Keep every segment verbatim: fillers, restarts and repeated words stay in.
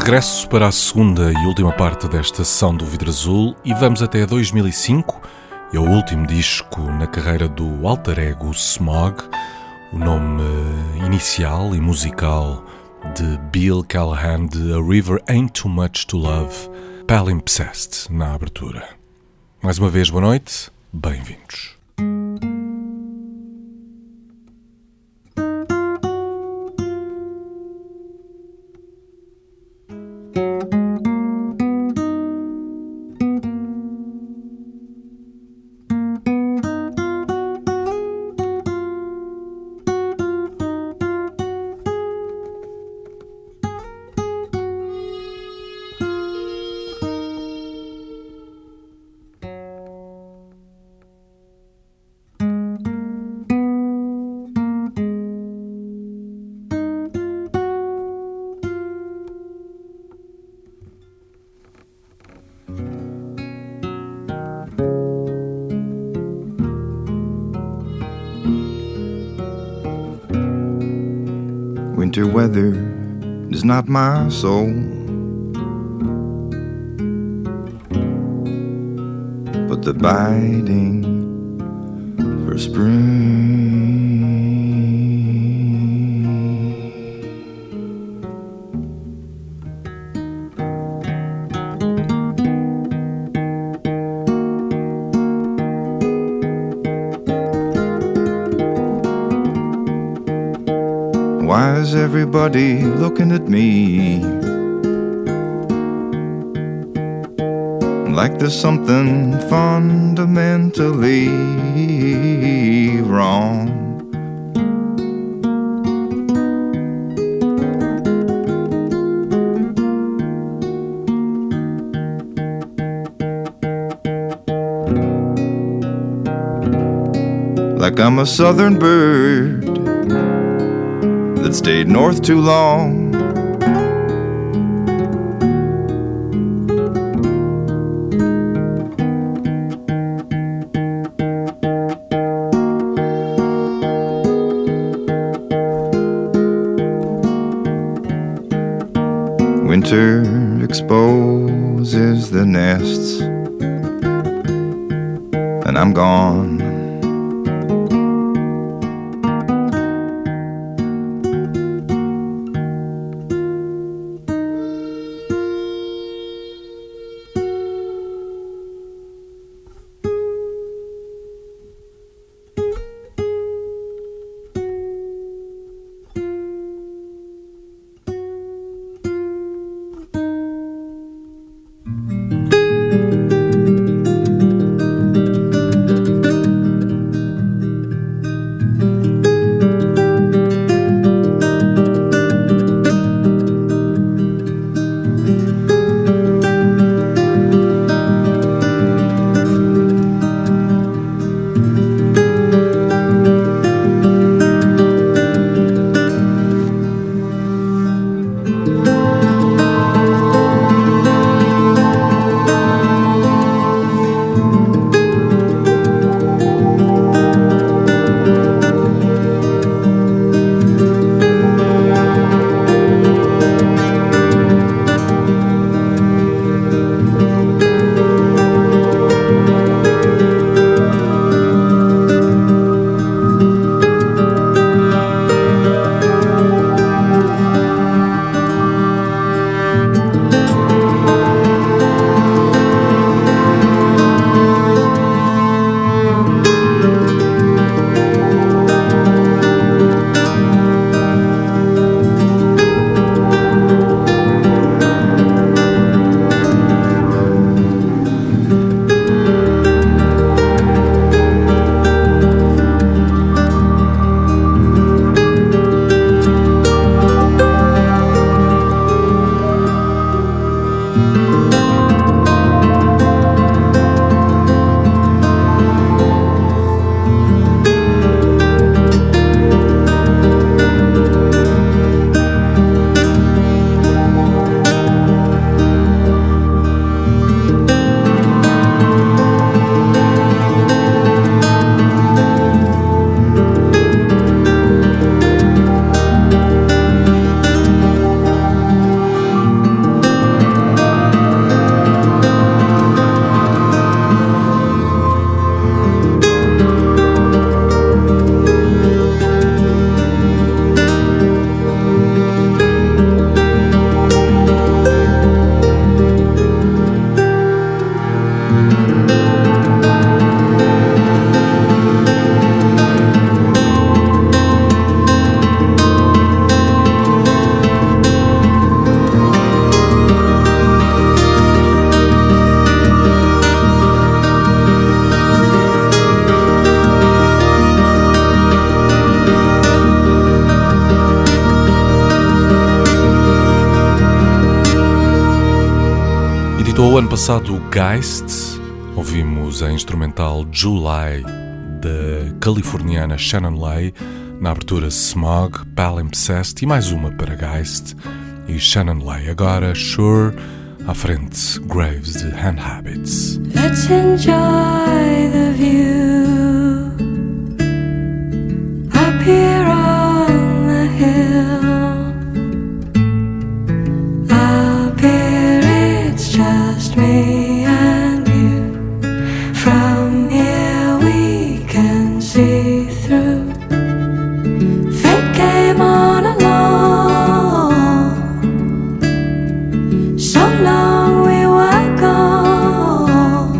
regresso para a segunda e última parte desta sessão do Vidro Azul e vamos até dois mil e cinco, é o último disco na carreira do alter ego Smog, o nome inicial e musical de Bill Callahan de A River Ain't Too Much to Love, Palimpsest na abertura. Mais uma vez, boa noite, bem-vindos. Winter weather is not my soul, but the biting for spring. Why is everybody looking at me like there's something fundamentally wrong? Like I'm a southern bird that stayed north too long. Winter exposes the nests, and I'm gone. visitou o ano passado o Geist. Ouvimos a instrumental July da californiana Shannon Lay, na abertura Smog, Palimpsest e mais uma para Geist e Shannon Lay. Agora Sure, à frente Graves de Hand Habits. Let's enjoy the view up here on the hill. Up here it's just me and you. From here we can see through. Fate came on along. So long we were gone.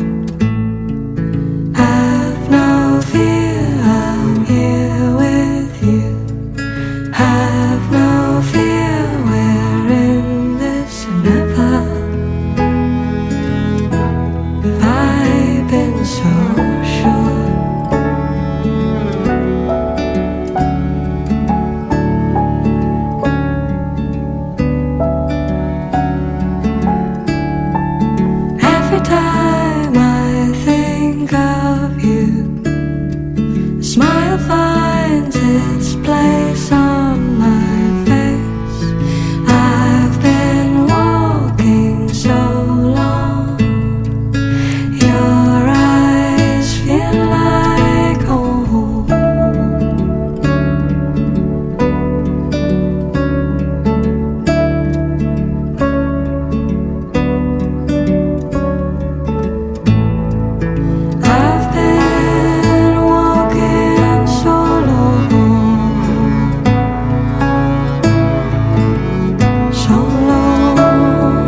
Have no fear, I'm here with you. Have no fear, we're in this never. Have I been so sure? Every time I think of you, a smile finds its place on my face. I've been walking so long, your eyes feel like home. I've been walking so long, so long.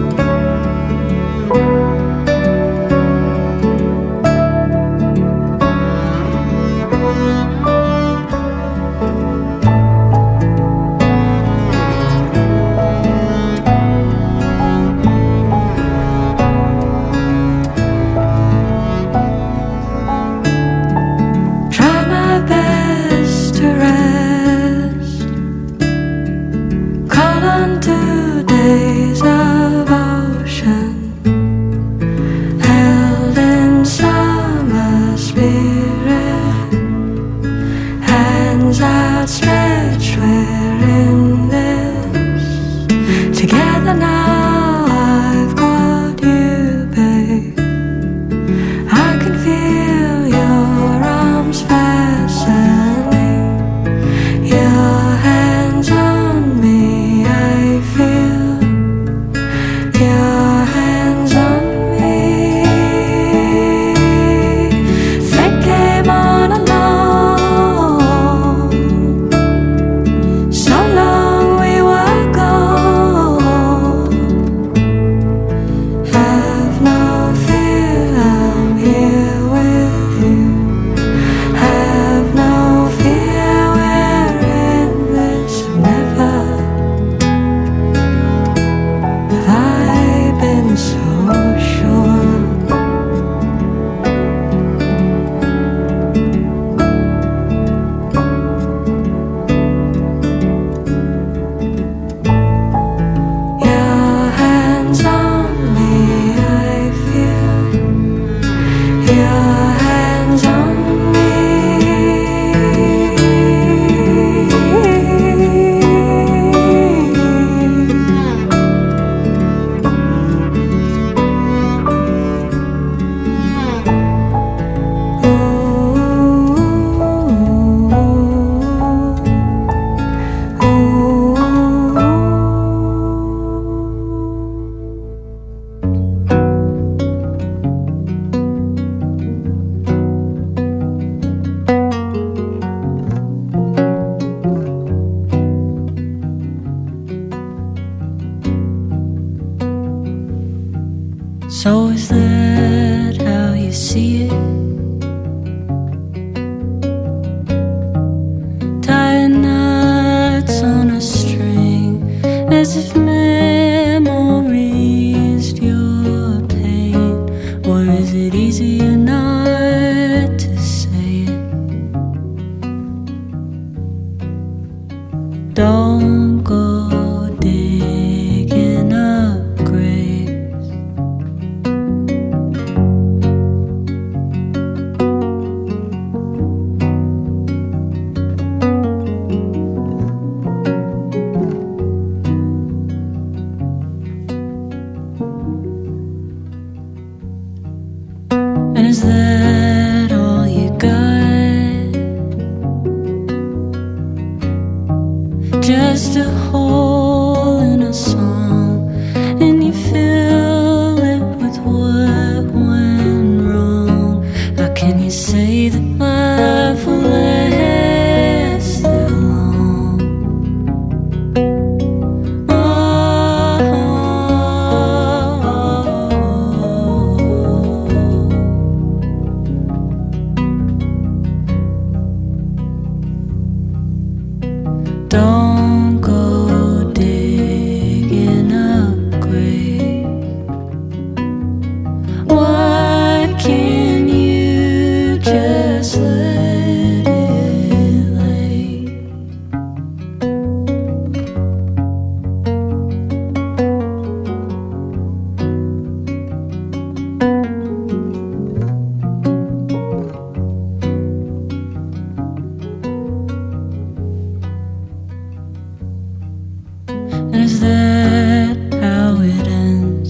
Try my best to rest, call on to days of ocean, held in summer spirit, hands outstretched, we're in this together now. I've got you, babe. I can feel your arms fastening, your hands on me. I feel your hands on me. Fate came on along. So long we were gone. Have no fear, I'm here with you. Have no fear, we're in this never. Have I been so sure? Your hands on me, I feel your hands on me. So is that how you see it? Tying knots on a string, as if memory is your pain. Or is it easier not to say it? Don't go digging up graves. is that all you got? Just a hole in a song, and you fill it with what went wrong. How can you say that life will last that long? Don't go digging up graves. Why can't you just let it lay? And is that how it ends?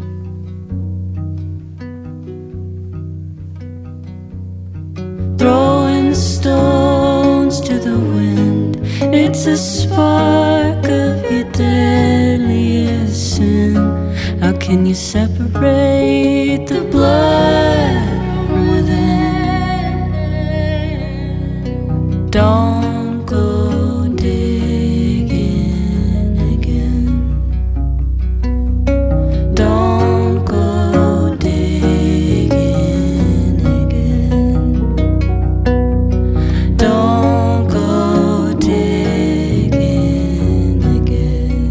Throwing stones to the wind, it's a spark of your deadliest sin. How can you separate the blood from within? Don't go digging again. Don't go digging again. Don't go digging again.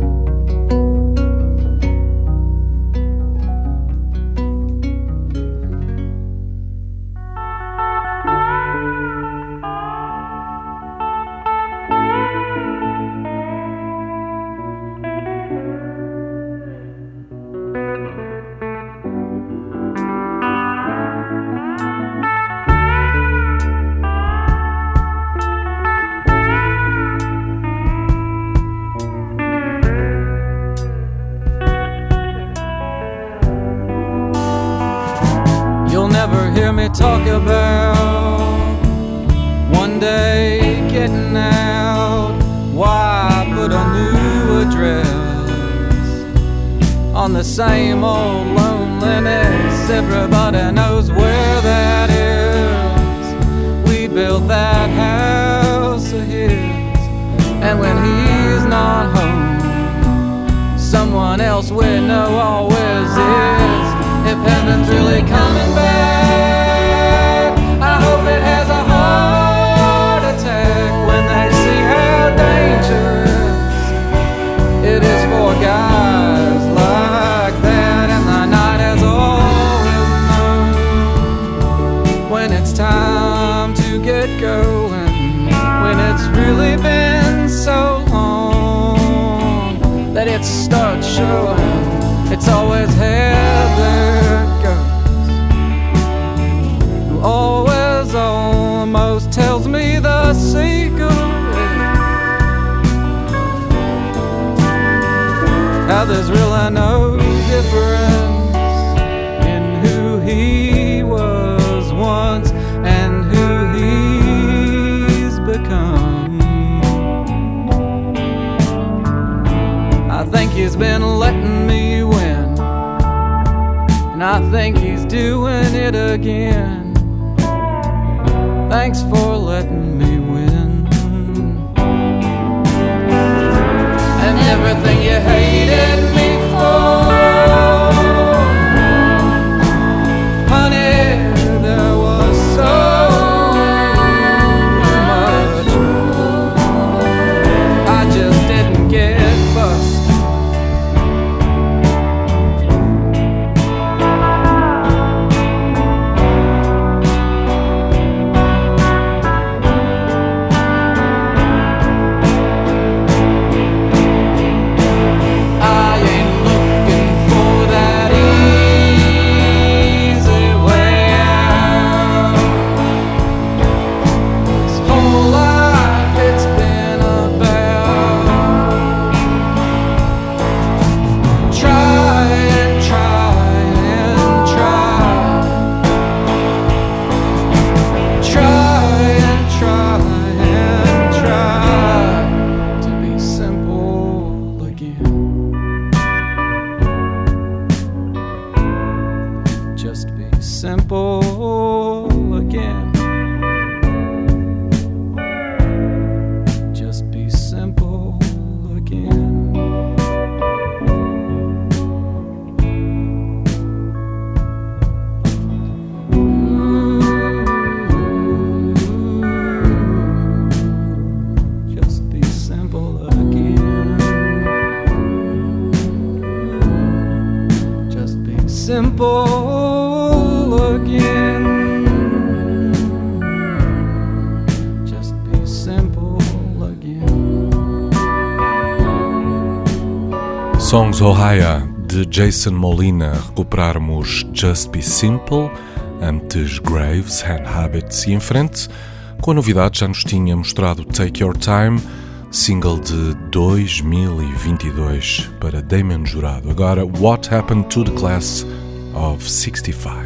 You'll never hear me talk about one day getting out. Why put a new address on the same old loneliness? Everybody knows where that is. We built that house of his, and when he's not home, someone else we know always is. If heaven's really coming back, I hope it has a heart attack when they see how dangerous it is for guys like that. And the night has always known when it's time to get going, when it's really been so long that it starts showing. It's always Heather Ghost, who always almost tells me the secret. How there's really no difference in who he was once and who he's become. I think he's been letting me win, and I think he's doing it again. Thanks for letting me win. And everything you hated me for, honey, there was so much more. I just didn't get busted. I ain't be simple again. Just be simple again. Just be simple again. Just be simple again. Just be simple again. Songs Ohaya, de Jason Molina. Recuperarmos Just Be Simple, antes Graves, Hand Habits, e em frente, com a novidade, já nos tinha mostrado Take Your Time, single de dois mil e vinte e dois para Damon Jurado. Agora, What Happened to the Class of sixty-five.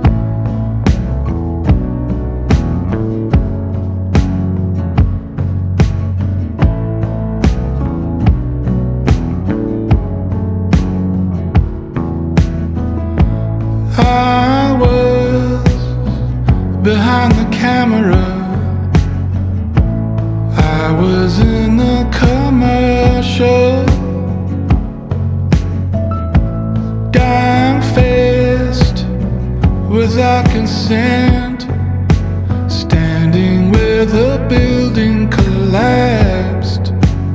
I was behind the camera. I was in the commercial. Dying fast without consent. Standing where the building collapsed.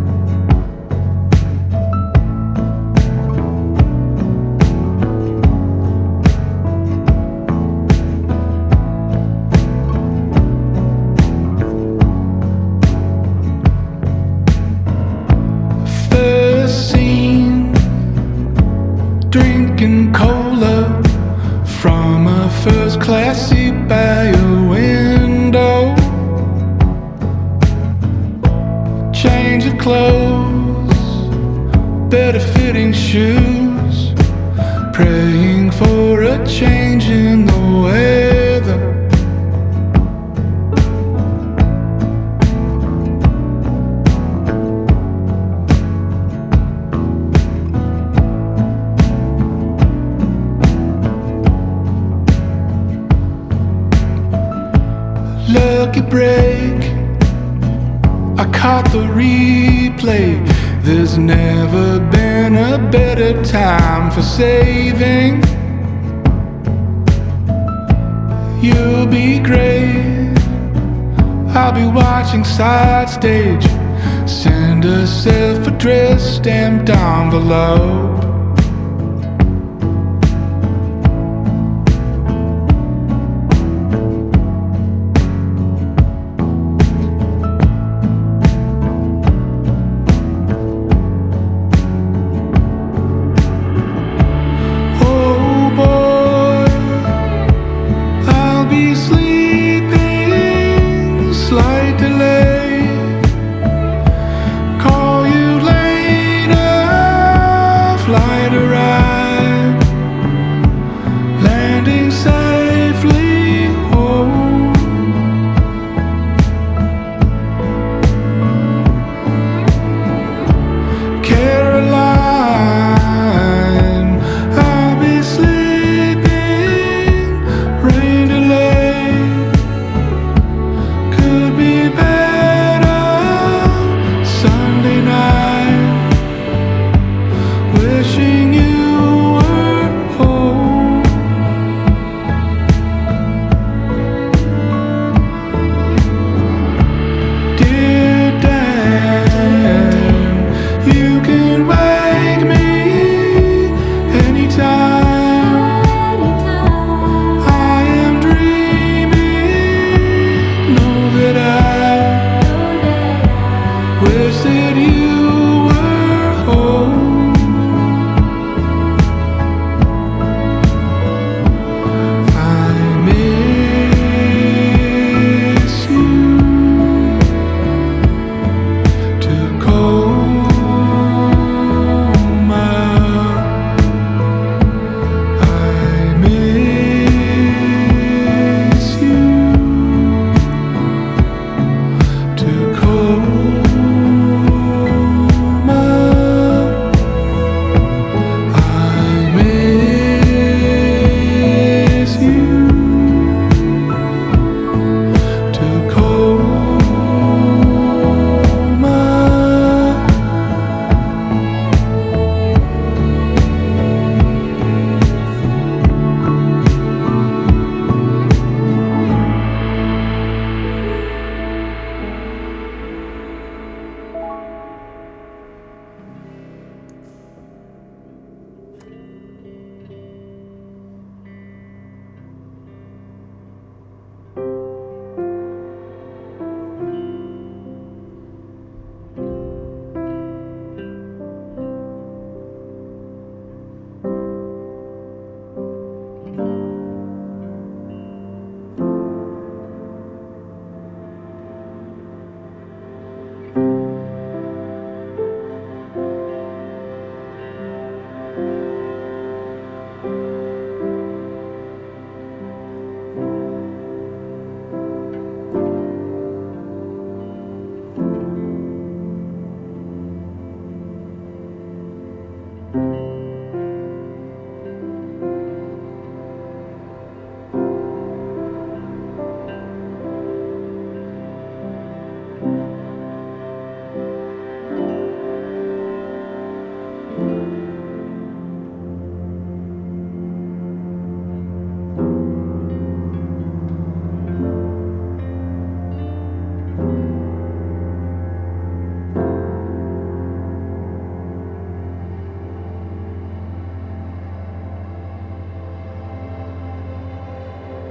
Drinking cola from a first class seat by your window. Change of clothes, better fitting shoes. Praying for a change in the weather. Lucky break, I caught the replay. There's never been a better time for saving. You'll be great, I'll be watching side stage. Send a self-addressed stamped envelope.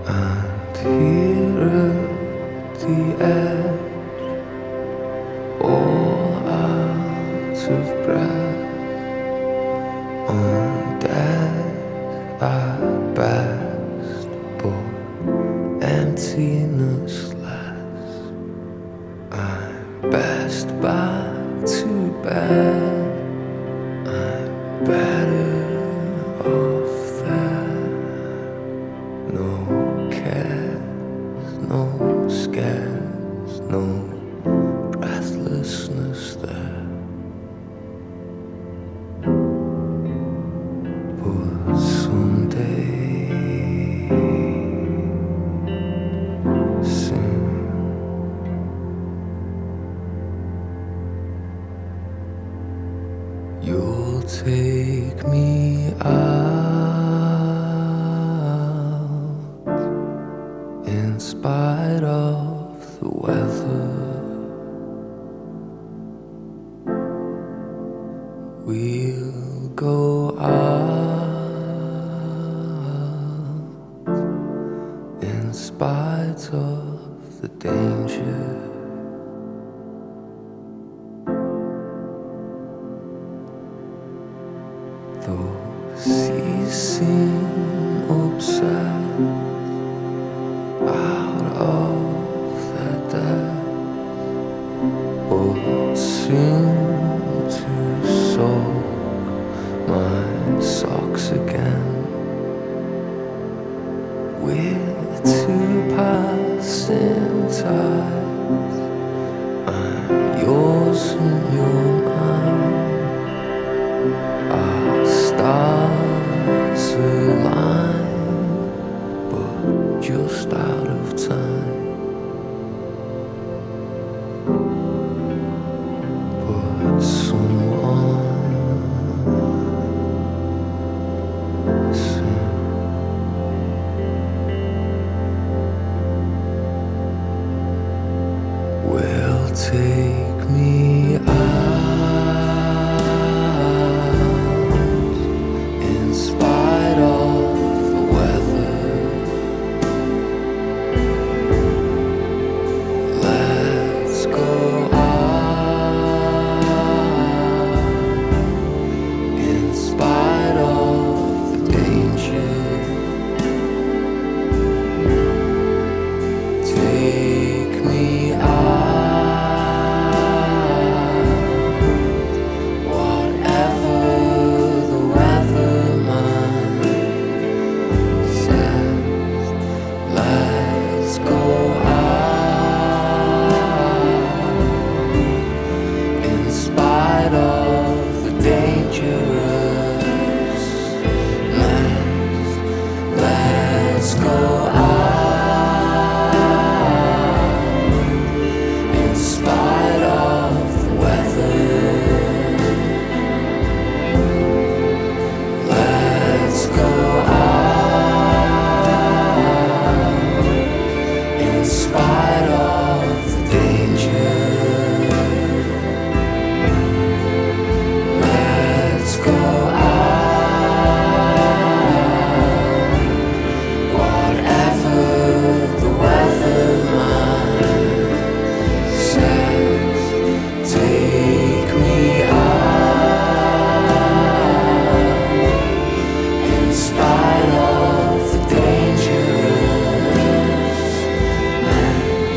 And here at the edge, all out of breath, undead at best, but emptiness less. I'm best back to bed, I'm better off there. No cares, no scares, no breathlessness there. But someday, soon, you'll take me out in spite of the weather. We'll go out in spite of the danger. Though seas seem upset out of their depth, but soon to soak my socks again. We're two passing tides, I'm yours and you're mine. Our stars align, but just out of time. But someone soon will take me out in spite of the weather. Let's go out in spite of the danger. Take me out, whatever the weatherman says. Let's go out in spite of the dangerousness. Let's go out in spite of the weather. Let's go out in spite of the danger. Let's go out, whatever the weatherman says. Take me out in spite of the dangerousness.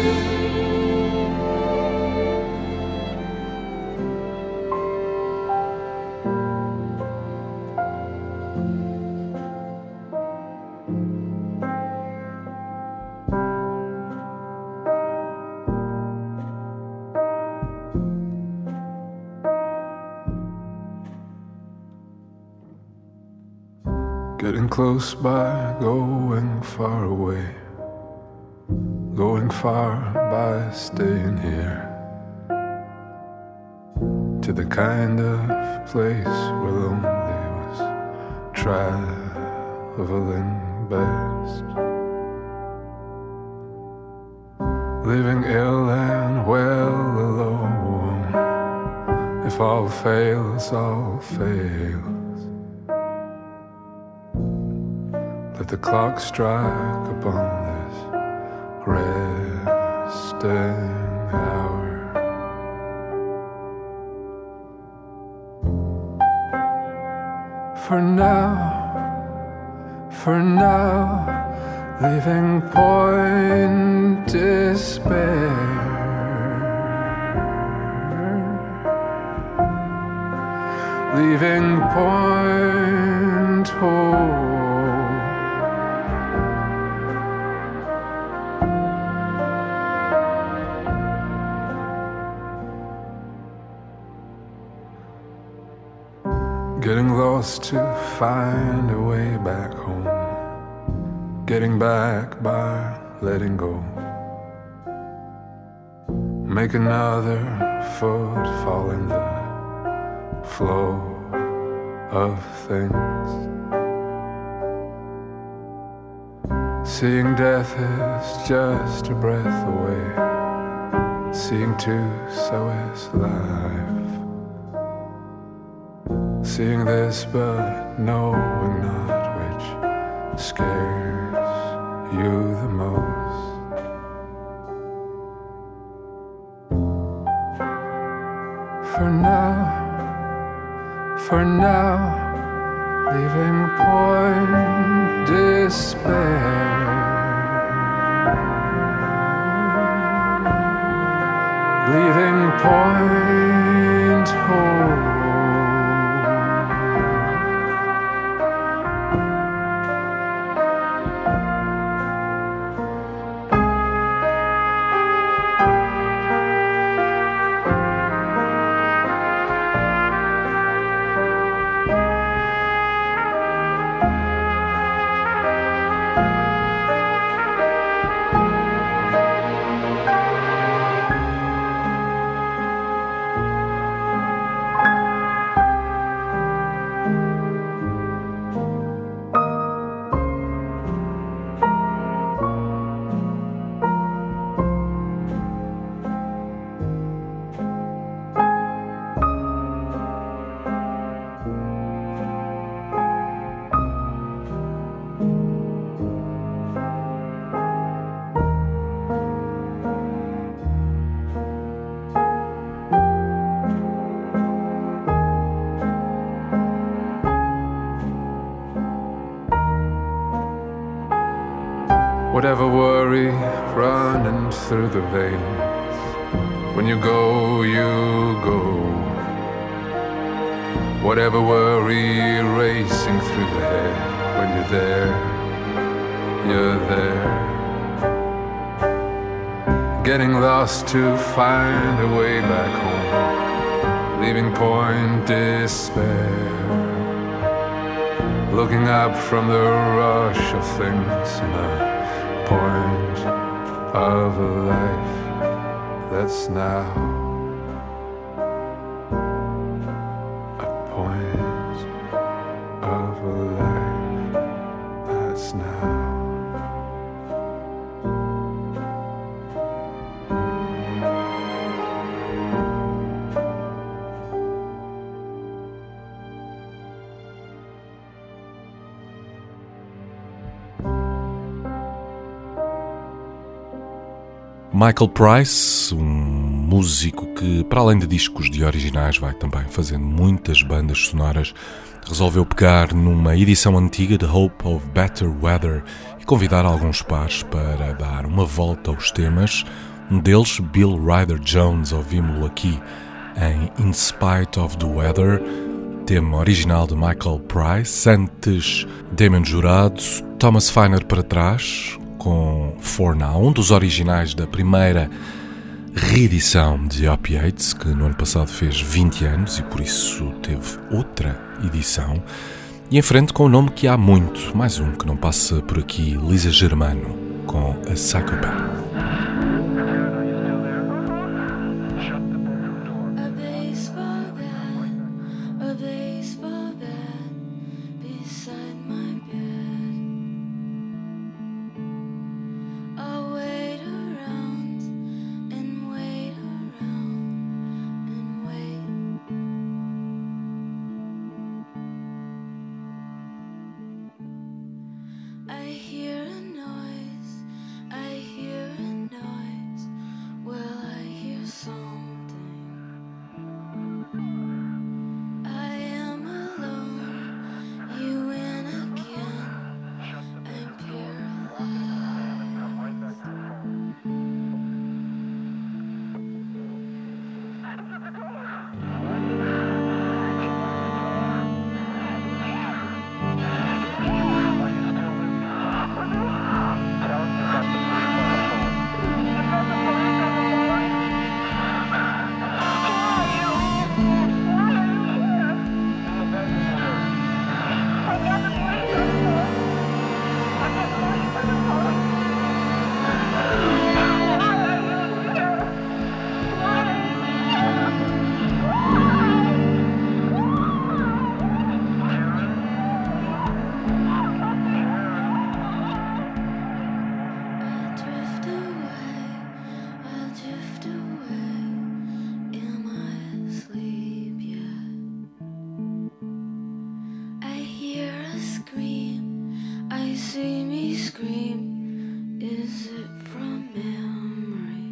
Getting close by, going far away. Going far by staying here. To the kind of place where lonely was traveling best. Living ill and well alone. If all fails, all fails. Let the clock strike upon this resting hour. For now, for now, leaving point despair, leaving point hope. Getting lost to find a way back home. Getting back by letting go. Make another footfall in the flow of things. Seeing death is just a breath away. Seeing too, so is life. Seeing this but knowing not which scares you the most. For now, for now, leaving point despair, leaving point hope. Whatever worry running through the veins, when you go, you go. Whatever worry racing through the head, when you're there, you're there. Getting lost to find a way back home, leaving point despair. Looking up from the rush of things in a point of a life that's now a point of a life that's now. Michael Price, um músico que, para além de discos de originais, vai também fazendo muitas bandas sonoras, resolveu pegar numa edição antiga de Hope of Better Weather e convidar alguns pares para dar uma volta aos temas. Um deles, Bill Ryder Jones, ouvimos-lo aqui em In Spite of the Weather, tema original de Michael Price. Antes, Damon Jurado, Thomas Feiner para trás, com For Now, um dos originais da primeira reedição de Opiates, que no ano passado fez vinte anos e por isso teve outra edição. E em frente com um nome que há muito, mais um que não passa por aqui, Lisa Germano, com A Psychopath. I scream? Is it from memory?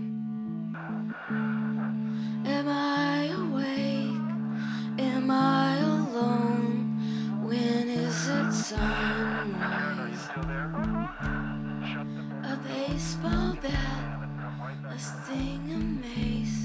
Am I awake? Am I alone? When is it sunrise? A baseball bat, a sting, a mace.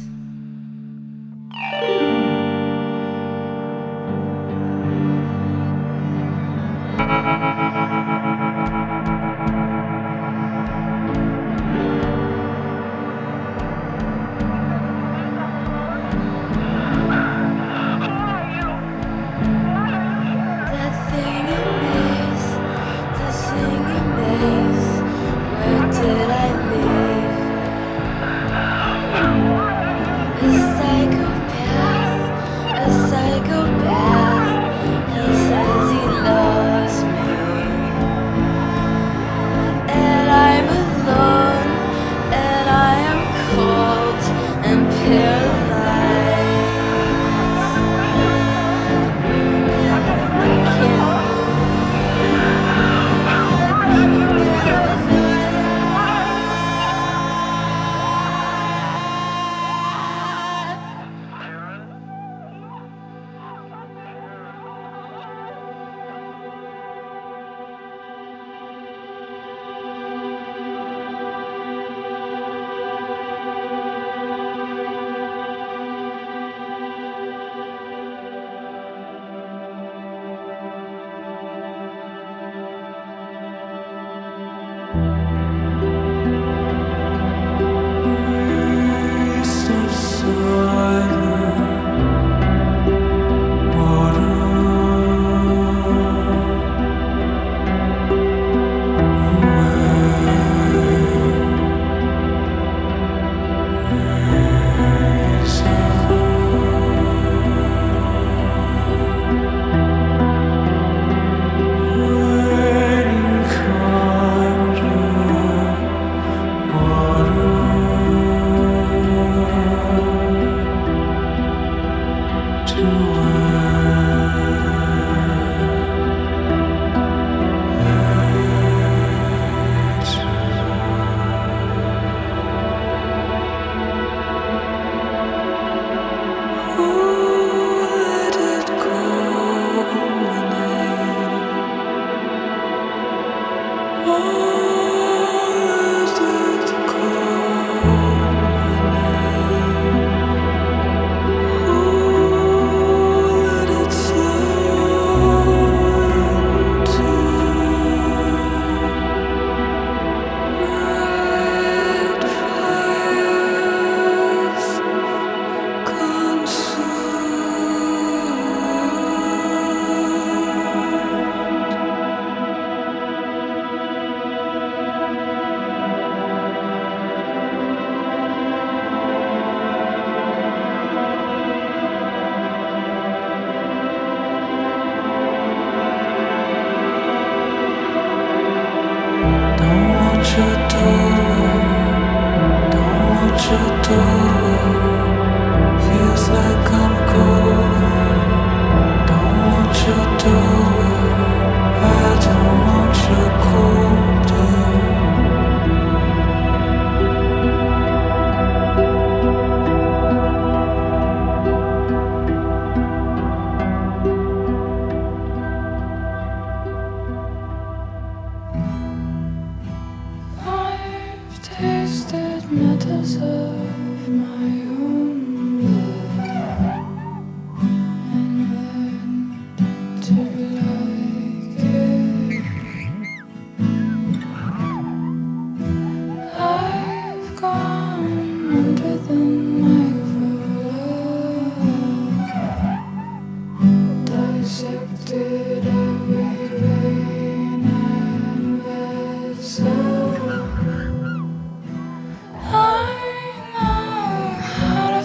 I know how to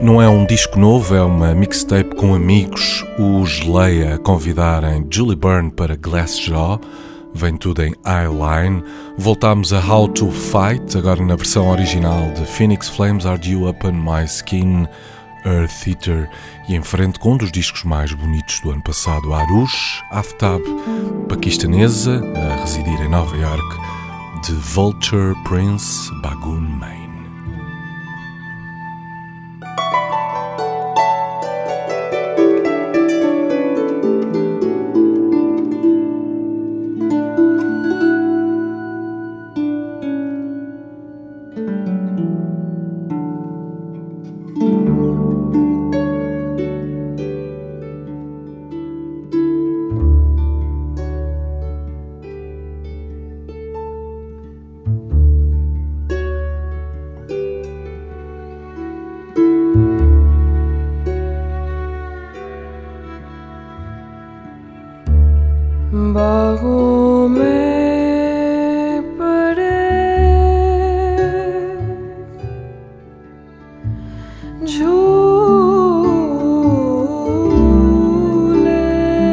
Não é um disco novo, é uma mixtape com amigos, os Leia a convidarem Julie Byrne para Glassjaw, vem tudo em eyeline. Voltámos a How to Fight, agora na versão original de Phoenix Flames Are You Up on My Skin, Earth Eater, e em frente com um dos discos mais bonitos do ano passado, Arush Aftab, paquistanesa, a residir em Nova York, de Vulture Prince Bagun Main. बागों में पड़े झूले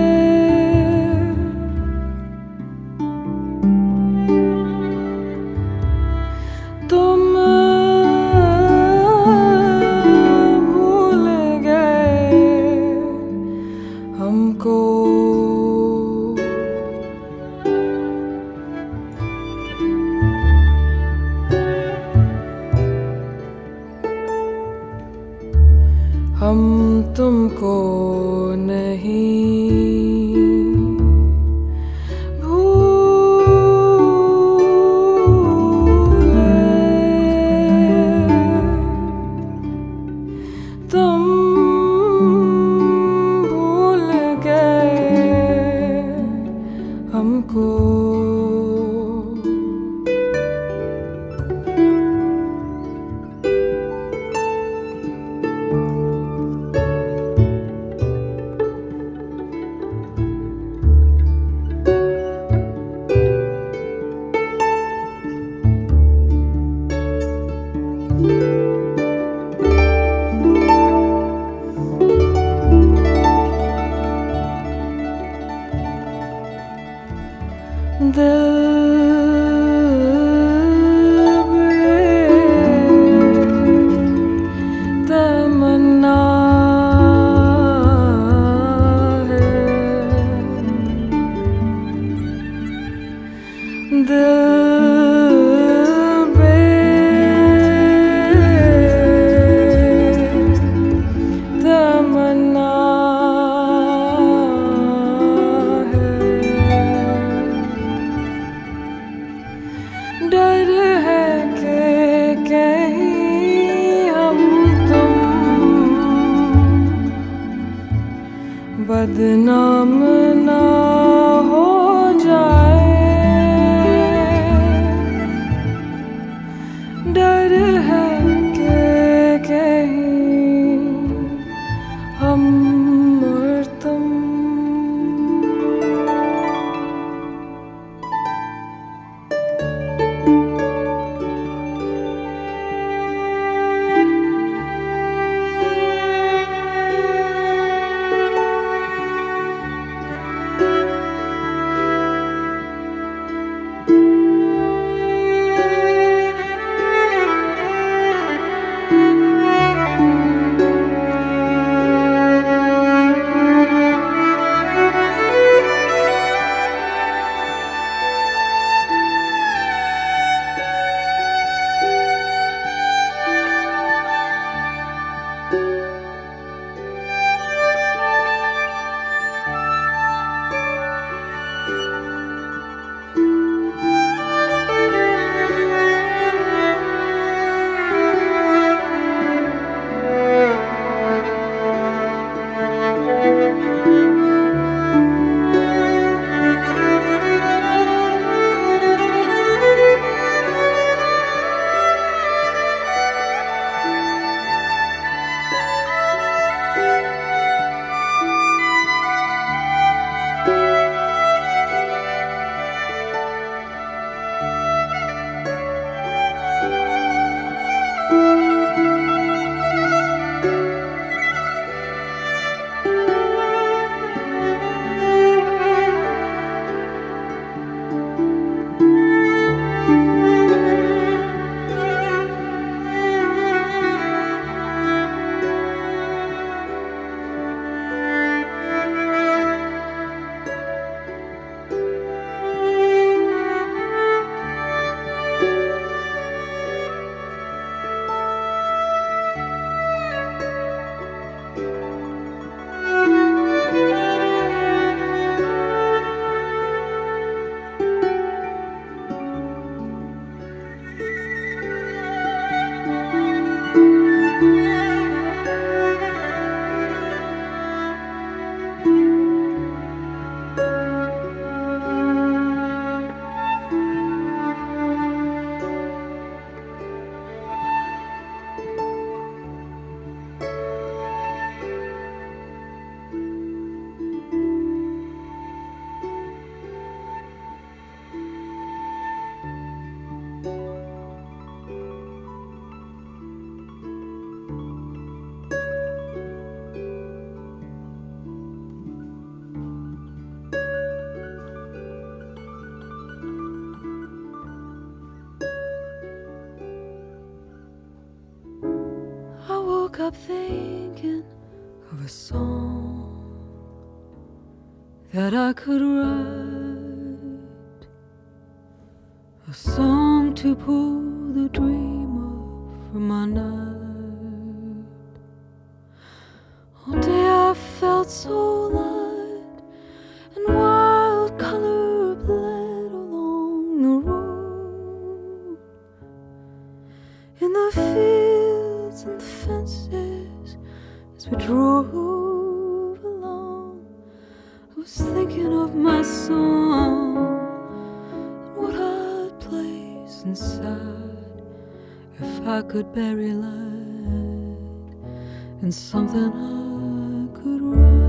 तुम भूल गए हमको हम तुमको नहीं भूले, तुम भूल गए हमको। बदनाम ना हो जाए, डर है कि कहीं हम और तुम up thinking of a song that I could write, a song to pull the dreamer from my night. One day I felt so light, and wild color bled along the road. In the fields and the fences, as we drove along, I was thinking of my song and what I'd place inside if I could bury light in something I could write.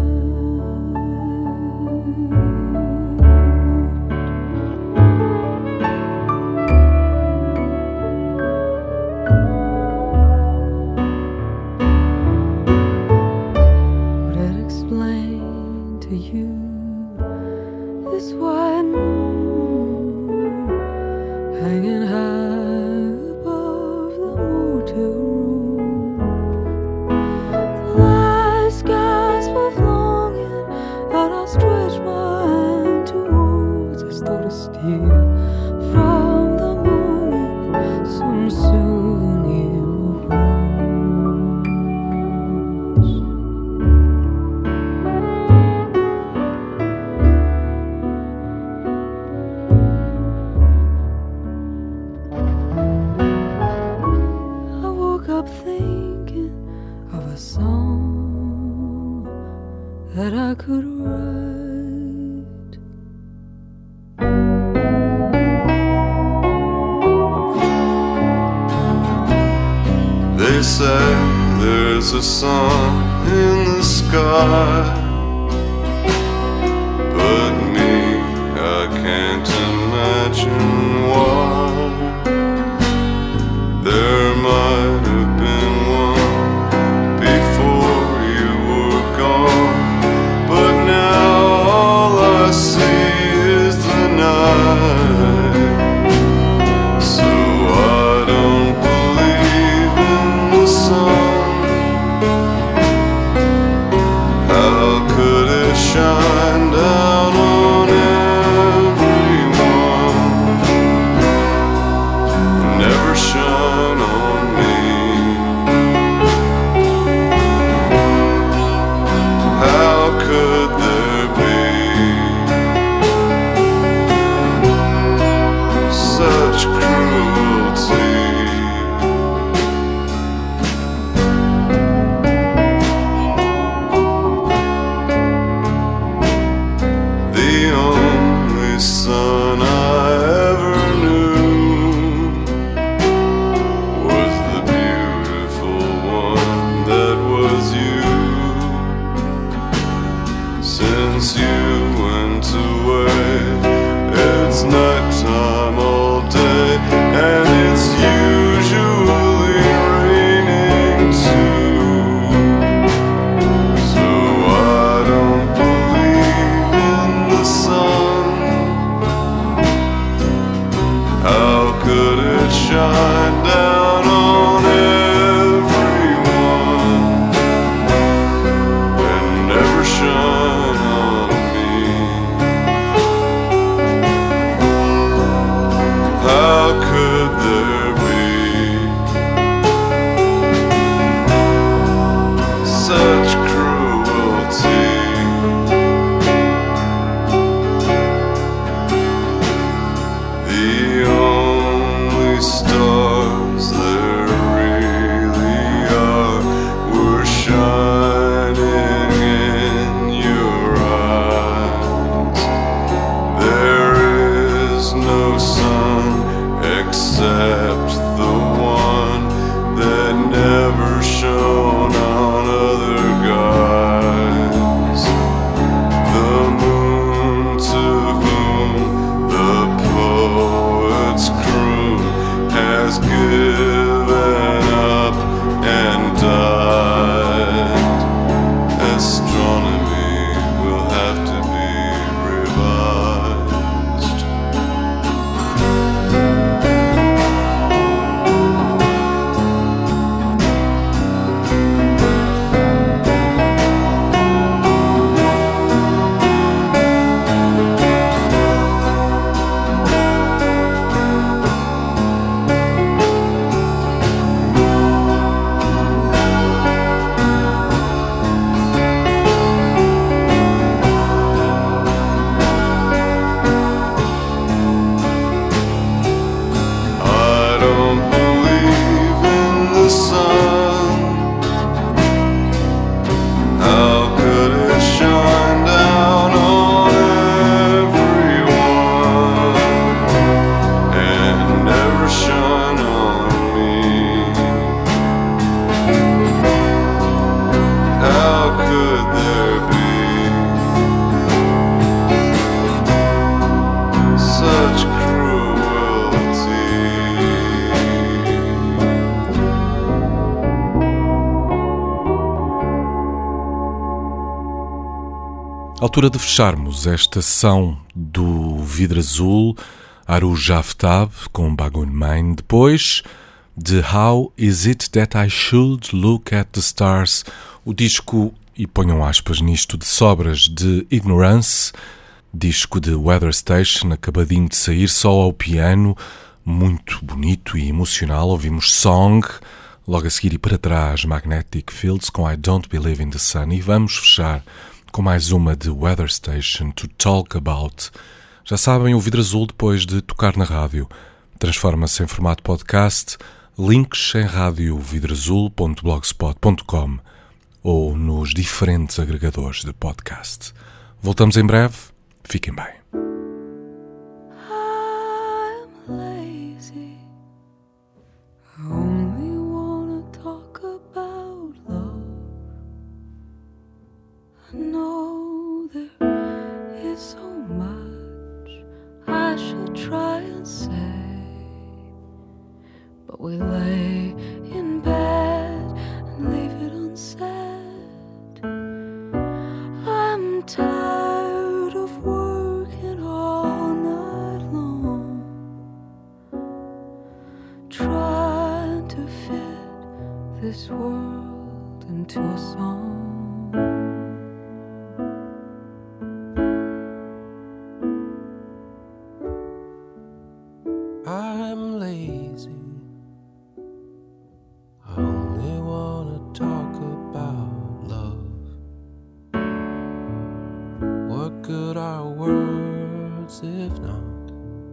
Would it explain to you this white moon hanging high above the motel room? The last gasp of longing that I stretch my hand towards, as though to steal from the moment some souvenir of rose. I woke up thinking of a song that I could write. They say there's a sun in the sky, but me, I can't imagine why. There might have been one before you were gone, but now all I see is the night. So I don't believe in the sun. How could it shine down on everyone and never shine on me? How could there be such cruelty? The only son I ever knew was the beautiful one that was you. Since you went away, it's nighttime all day, and it's usually raining too. So I don't believe in the sun. How could it shine down on everyone and never shine on me? How could there be such cruelty? The only stars there really are were shining in your eyes. There is no sun except the one that never shone on other guys. The moon to whom the poets croon has given up and died. Astronomy will have to be revised. Altura de fecharmos esta sessão do Vidro Azul, Aruj Aftab com Bagun Main, depois de How Is It That I Should Look at the Stars, o disco, e ponham aspas nisto, de sobras de Ignorance, disco de Weather Station, acabadinho de sair, só ao piano, muito bonito e emocional. Ouvimos Song, logo a seguir e para trás Magnetic Fields com I Don't Believe in the Sun, e vamos fechar com mais uma de Weather Station, To Talk About. Já sabem, o Vidro Azul, depois de tocar na rádio, transforma-se em formato podcast, links em rádio vidroazul ponto blogspot ponto com ou nos diferentes agregadores de podcast. Voltamos em breve, fiquem bem. I'm lazy. I only wanna talk about love. I know there is so much I should try and say, but we lay in bed and leave it unsaid. I'm tired of working all night long, trying to fit this world into a song. I'm lazy. I only wanna talk about love. What good are words if not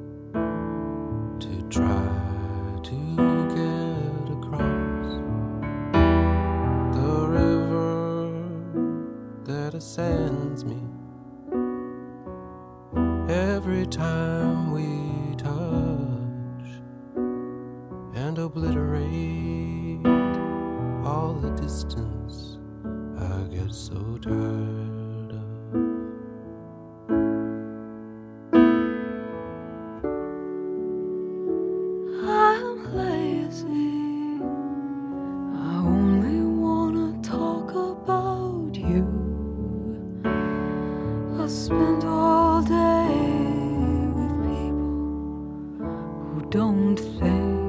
to try to get across the river that ascends me every time we touch and obliterate all the distance I get so tired of. I'm lazy. I only wanna talk about you. I spend all day with people who don't think